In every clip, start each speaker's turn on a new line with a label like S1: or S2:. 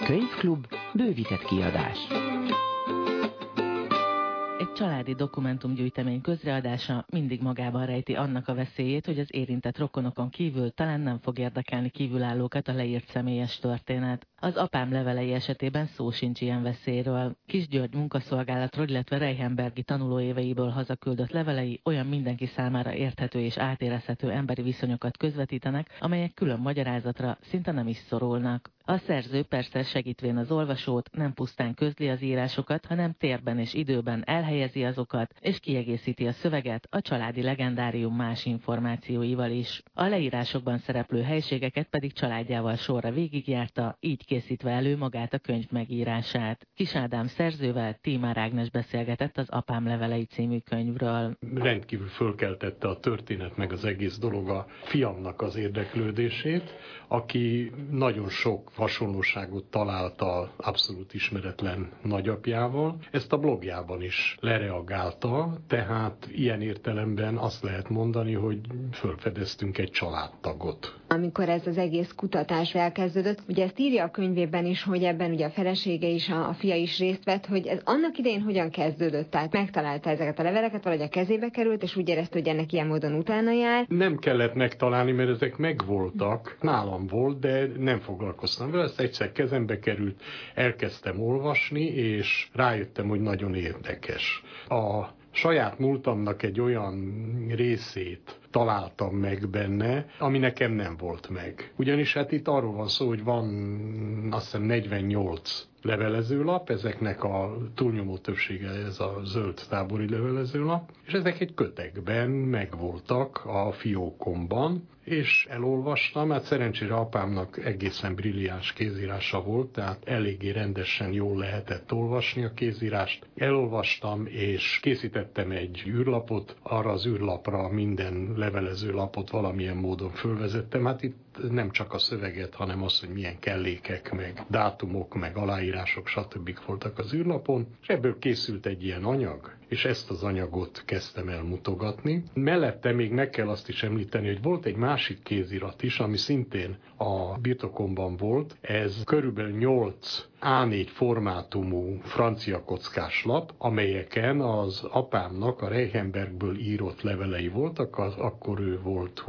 S1: Könyvklub, bővített kiadás.
S2: Egy családi dokumentumgyűjtemény közreadása mindig magában rejti annak a veszélyét, hogy az érintett rokonokon kívül talán nem fog érdekelni kívülállókat a leírt személyes történet. Az apám levelei esetében szó sincs ilyen veszélyről. Kis György munkaszolgálatról, illetve Reichenbergi tanulóéveiből hazaküldött levelei olyan mindenki számára érthető és átérezhető emberi viszonyokat közvetítenek, amelyek külön magyarázatra szinte nem is szorulnak. A szerző persze segítvén az olvasót nem pusztán közli az írásokat, hanem térben és időben elhelyezi azokat, és kiegészíti a szöveget a családi legendárium más információival is. A leírásokban szereplő helységeket pedig családjával sorra végigjárta, így készítve elő magát a könyv megírását. Kis Ádám szerzővel Tímár Ágnes beszélgetett az Apám levelei című könyvről.
S3: Rendkívül fölkeltette a történet meg az egész dolog a fiamnak az érdeklődését, aki nagyon sok hasonlóságot találta abszolút ismeretlen nagyapjával. Ezt a blogjában is lereagálta, tehát ilyen értelemben azt lehet mondani, hogy felfedeztünk egy családtagot.
S4: Amikor ez az egész kutatás elkezdődött, ugye ezt írja a könyvében is, hogy ebben ugye a felesége is, a fia is részt vett, hogy ez annak idején hogyan kezdődött, tehát megtalálta ezeket a leveleket, valahogy a kezébe került, és úgy érezte, hogy ennek ilyen módon utána jár.
S3: Nem kellett megtalálni, mert ezek megvoltak, nálam volt, de nem foglalkoztam vele, ezt egyszer kezembe került, elkezdtem olvasni, és rájöttem, hogy nagyon érdekes. A saját múltamnak egy olyan részét találtam meg benne, ami nekem nem volt meg. Ugyanis hát itt arról van szó, hogy van azt hiszem 48 levelezőlap, ezeknek a túlnyomó többsége ez a zöld tábori levelezőlap, és ezek egy kötekben megvoltak a fiókomban, és elolvastam, hát szerencsére apámnak egészen brilliáns kézírása volt, tehát eléggé rendesen jól lehetett olvasni a kézírást. Elolvastam, és készítettem egy űrlapot, arra az űrlapra minden levelező lapot valamilyen módon fölvezettem, hát itt nem csak a szöveget, hanem az, hogy milyen kellékek, meg dátumok, meg aláírások, stb. Voltak az űrlapon, és ebből készült egy ilyen anyag, és ezt az anyagot kezdtem el mutogatni. Mellette még meg kell azt is említeni, hogy volt egy másik kézirat is, ami szintén a birtokomban volt. Ez körülbelül 8 A4 formátumú francia kockás lap, amelyeken az apámnak a Reichenbergből írott levelei voltak, akkor ő volt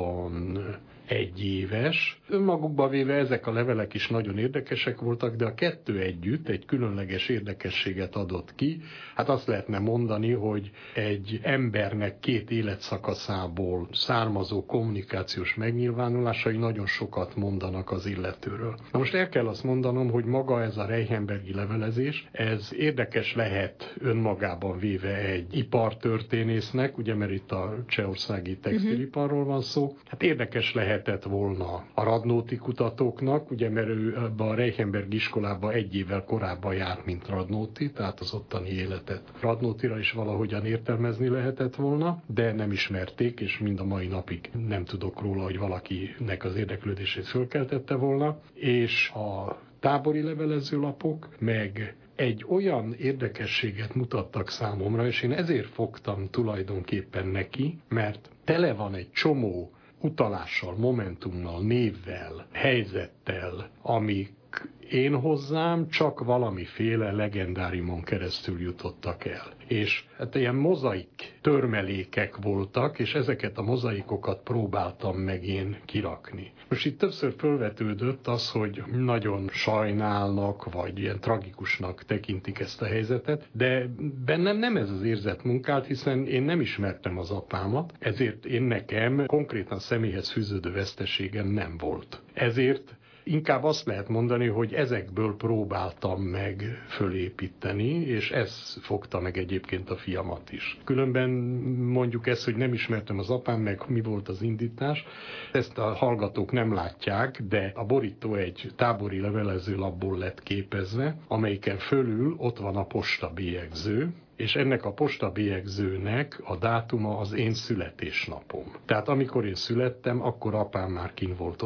S3: 21 éves. Önmagukba véve ezek a levelek is nagyon érdekesek voltak, de a kettő együtt egy különleges érdekességet adott ki. Hát azt lehetne mondani, hogy egy embernek két életszakaszából származó kommunikációs megnyilvánulásai nagyon sokat mondanak az illetőről. Na most el kell azt mondanom, hogy maga ez a Reichenbergi levelezés, ez érdekes lehet önmagában véve egy ipartörténésznek, ugye mert itt a csehországi textiliparról van szó. Hát érdekes lehetett volna a Radnóti kutatóknak, ugye mert ő a Reichenberg iskolába egy évvel korábban járt, mint Radnóti, tehát az ottani életet Radnótira is valahogyan értelmezni lehetett volna, de nem ismerték, és mind a mai napig nem tudok róla, hogy valakinek az érdeklődését fölkeltette volna, és a tábori levelezőlapok meg egy olyan érdekességet mutattak számomra, és én ezért fogtam tulajdonképpen neki, mert tele van egy csomó utalással, momentummal, névvel, helyzettel, amik én hozzám csak valamiféle legendáriumon keresztül jutottak el. És hát ilyen mozaik törmelékek voltak, és ezeket a mozaikokat próbáltam meg én kirakni. Most itt többször fölvetődött az, hogy nagyon sajnálnak, vagy ilyen tragikusnak tekintik ezt a helyzetet, de bennem nem ez az érzet munkált, hiszen én nem ismertem az apámat, ezért én nekem konkrétan személyhez fűződő veszteségem nem volt. Ezért inkább azt lehet mondani, hogy ezekből próbáltam meg fölépíteni, és ez fogta meg egyébként a fiamat is. Különben mondjuk ezt, hogy nem ismertem az apám, meg mi volt az indítás, ezt a hallgatók nem látják, de a borító egy tábori levelezőlapból lett képezve, amelyiken fölül ott van a postabélyegző, és ennek a postabélyegzőnek a dátuma az én születésnapom. Tehát amikor én születtem, akkor apám már kint volt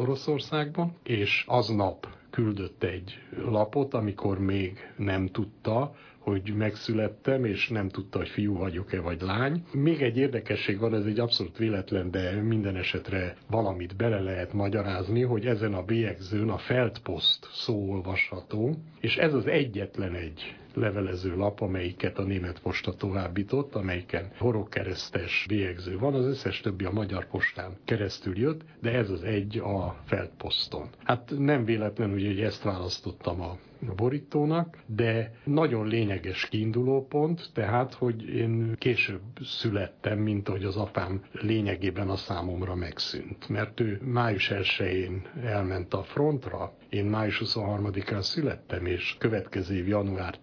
S3: Oroszországban, és aznap küldött egy lapot, amikor még nem tudta, hogy megszülettem, és nem tudta, hogy fiú vagyok-e vagy lány. Még egy érdekesség van, ez egy abszolút véletlen, de minden esetre valamit bele lehet magyarázni, hogy ezen a bélyegzőn a Feldpost szó olvasható, és ez az egyetlen egy levelező lap, amelyiket a német posta továbbított, amelyiken horogkeresztes bélyegző van, az összes többi a magyar postán keresztül jött, de ez az egy a Feldposton. Hát nem véletlen, ugye, hogy ezt választottam a borítónak, de nagyon lényeges kiindulópont, tehát, hogy én később születtem, mint ahogy az apám lényegében a számomra megszűnt. Mert ő május 1-én elment a frontra, én május 23-án születtem, és következő év január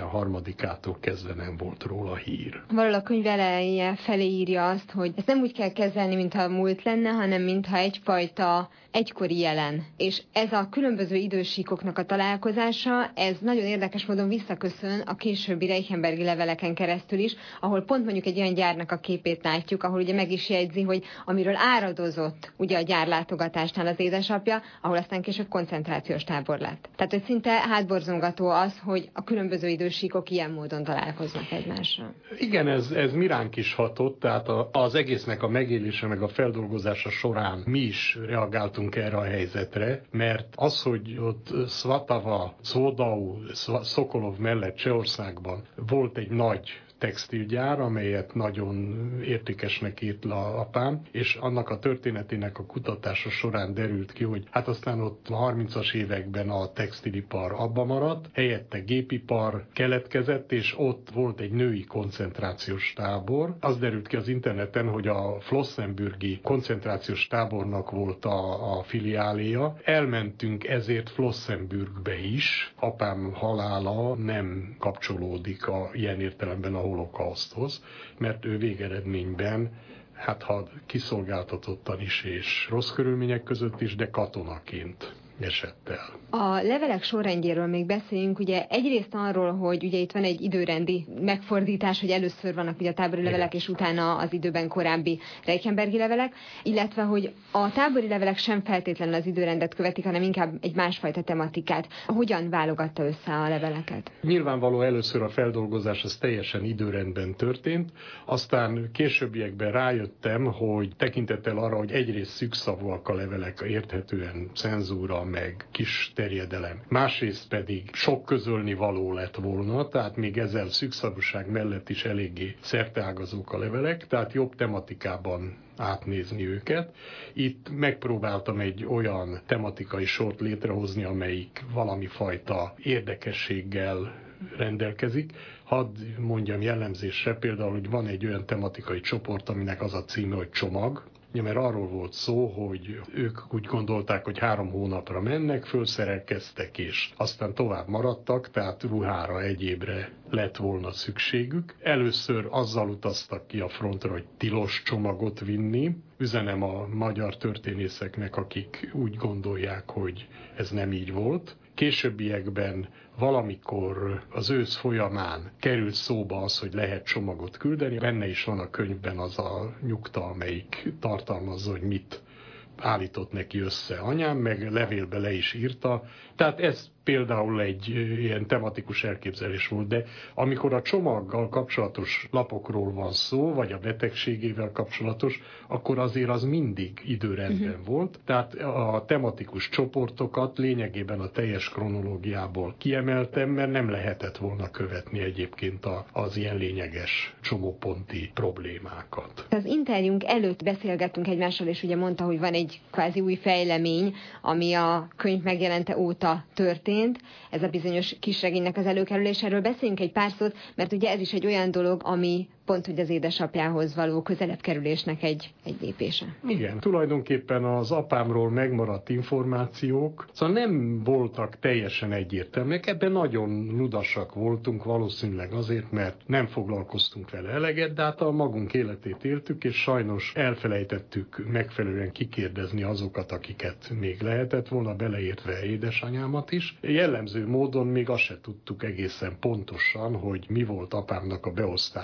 S3: 13-ától kezdve nem volt róla hír.
S4: Valahol a könyv eleje felé írja azt, hogy ezt nem úgy kell kezelni, mintha múlt lenne, hanem mintha egyfajta egykori jelen. És ez a különböző idősíkoknak a találkozása, ez nagyon érdekes módon visszaköszön a későbbi Reichenbergi leveleken keresztül is, ahol pont mondjuk egy olyan gyárnak a képét látjuk, ahol ugye meg is jegyzi, hogy amiről áradozott ugye a gyárlátogatásnál az édesapja, ahol aztán később koncentrációs tábor lett. Tehát, hogy szinte hátborzongató az, hogy a különböző idősíkok ilyen módon találkoznak egymással.
S3: Igen, ez mi ránk is hatott, tehát az egésznek a megélése meg a feldolgozása során mi is reagáltunk erre a helyzetre, mert az, hogy ott Svatava, Szvodau, Szokolov mellett Csehországban volt egy nagy textilgyár, amelyet nagyon értékesnek írt le apám, és annak a történetének a kutatása során derült ki, hogy hát aztán ott a 30-as években a textilipar abba maradt, helyette gépipar keletkezett, és ott volt egy női koncentrációs tábor. Az derült ki az interneten, hogy a flossenbürgi koncentrációs tábornak volt a filiáléja. Elmentünk ezért Flossenbürgbe is. Apám halála nem kapcsolódik ilyen értelemben a holokauszthoz, mert ő végeredményben, hát ha kiszolgáltatottan is és rossz körülmények között is, de katonaként esett el.
S4: A levelek sorrendjéről még beszéljünk, ugye egyrészt arról, hogy ugye itt van egy időrendi megfordítás, hogy először vannak ugye a tábori levelek, és utána az időben korábbi Reichenbergi levelek, illetve, hogy a tábori levelek sem feltétlenül az időrendet követik, hanem inkább egy másfajta tematikát. Hogyan válogatta össze a leveleket?
S3: Nyilvánvaló először a feldolgozás az teljesen időrendben történt, aztán későbbiekben rájöttem, hogy tekintettel arra, hogy egyrészt szűkszavúak a levelek, érthetően cenzúra, meg kis terjedelem. Másrészt pedig sok közölni való lett volna, tehát még ezzel szűkszavúság mellett is eléggé szerteágazók a levelek, tehát jobb tematikában átnézni őket. Itt megpróbáltam egy olyan tematikai sort létrehozni, amelyik valami fajta érdekességgel rendelkezik. Hadd mondjam jellemzésre például, hogy van egy olyan tematikai csoport, aminek az a címe, hogy csomag. Ja, mert arról volt szó, hogy ők úgy gondolták, hogy 3 hónapra mennek, fölszerelkeztek, és aztán tovább maradtak, tehát ruhára, egyébre lett volna szükségük. Először azzal utaztak ki a frontra, hogy tilos csomagot vinni. Üzenem a magyar történészeknek, akik úgy gondolják, hogy ez nem így volt. Későbbiekben valamikor az ősz folyamán került szóba az, hogy lehet csomagot küldeni. Benne is van a könyvben az a nyugta, amelyik tartalmazza, hogy mit állított neki össze anyám, meg levélbe le is írta. Tehát ez például egy ilyen tematikus elképzelés volt, de amikor a csomaggal kapcsolatos lapokról van szó, vagy a betegségével kapcsolatos, akkor azért az mindig időrendben volt. Tehát a tematikus csoportokat lényegében a teljes kronológiából kiemeltem, mert nem lehetett volna követni egyébként az ilyen lényeges csomóponti problémákat.
S4: Az interjúnk előtt beszélgettünk egymással, és ugye mondta, hogy van egy kvázi új fejlemény, ami a könyv megjelente óta történt. Ez a bizonyos kisregénynek az előkerüléséről beszéljünk egy pár szót, mert ugye ez is egy olyan dolog, ami pont, hogy az édesapjához való közelebb kerülésnek egy lépése.
S3: Igen, tulajdonképpen az apámról megmaradt információk, szóval nem voltak teljesen egyértelműek, ebben nagyon ludasak voltunk, valószínűleg azért, mert nem foglalkoztunk vele eleget, de hát a magunk életét éltük, és sajnos elfelejtettük megfelelően kikérdezni azokat, akiket még lehetett volna, beleértve édesanyámat is. Jellemző módon még azt se tudtuk egészen pontosan, hogy mi volt apámnak a beosztása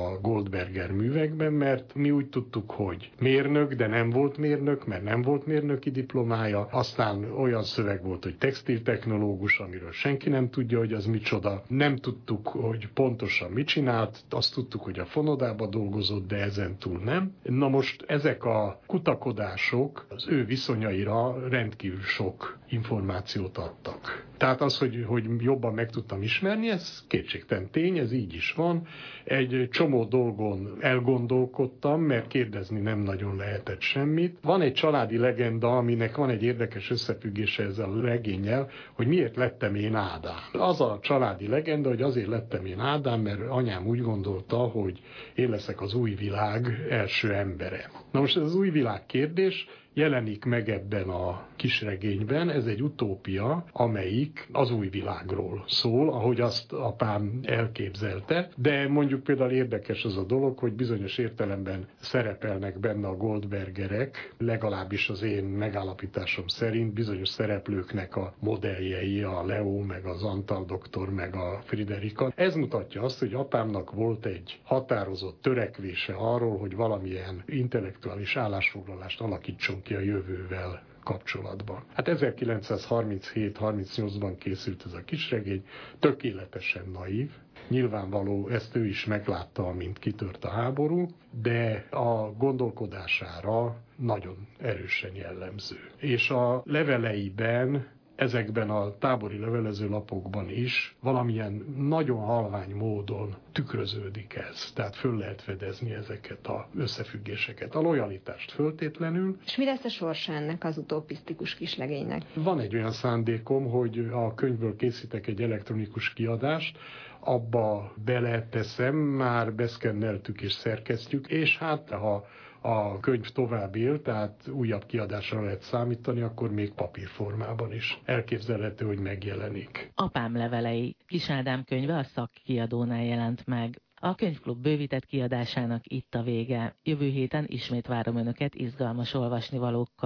S3: a Goldberger művekben, mert mi úgy tudtuk, hogy mérnök, de nem volt mérnök, mert nem volt mérnöki diplomája. Aztán olyan szöveg volt, hogy textiltechnológus, amiről senki nem tudja, hogy az micsoda. Nem tudtuk, hogy pontosan mit csinált, azt tudtuk, hogy a Fonodába dolgozott, de ezen túl nem. Na most ezek a kutakodások az ő viszonyaira rendkívül sok információt adtak. Tehát az, hogy jobban meg tudtam ismerni, ez kétségtelen tény, ez így is van. Egy csomó dolgon elgondolkodtam, mert kérdezni nem nagyon lehetett semmit. Van egy családi legenda, aminek van egy érdekes összefüggése ezzel a regénnyel, hogy miért lettem én Ádám. Az a családi legenda, hogy azért lettem én Ádám, mert anyám úgy gondolta, hogy én leszek az új világ első embere. Na most ez az új világ kérdés jelenik meg ebben a kisregényben, ez egy utópia, amelyik az új világról szól, ahogy azt apám elképzelte, de mondjuk például érdekes az a dolog, hogy bizonyos értelemben szerepelnek benne a Goldbergerek, legalábbis az én megállapításom szerint bizonyos szereplőknek a modelljei, a Leo, meg az Antal doktor, meg a Friderika. Ez mutatja azt, hogy apámnak volt egy határozott törekvése arról, hogy valamilyen intellektuális állásfoglalást alakítson ki a jövővel kapcsolatban. Hát 1937-38-ban készült ez a kisregény, tökéletesen naív. Nyilvánvaló, ezt ő is meglátta, amint kitört a háború, de a gondolkodására nagyon erősen jellemző. És a leveleiben, ezekben a tábori levelező lapokban is valamilyen nagyon halvány módon tükröződik ez. Tehát föl lehet fedezni ezeket az összefüggéseket. A lojalitást föltétlenül.
S4: És mi lesz a sorsa ennek az utopisztikus kislegénynek?
S3: Van egy olyan szándékom, hogy a könyvből készítek egy elektronikus kiadást, abba beleteszem, már beszkenneltük és szerkesztjük, és hát ha a könyv tovább él, tehát újabb kiadásra lehet számítani, akkor még papírformában is elképzelhető, hogy megjelenik.
S2: Apám levelei, Kis Ádám könyve a Szakkiadónál jelent meg. A könyvklub bővített kiadásának itt a vége. Jövő héten ismét várom Önöket izgalmas olvasnivalókkal.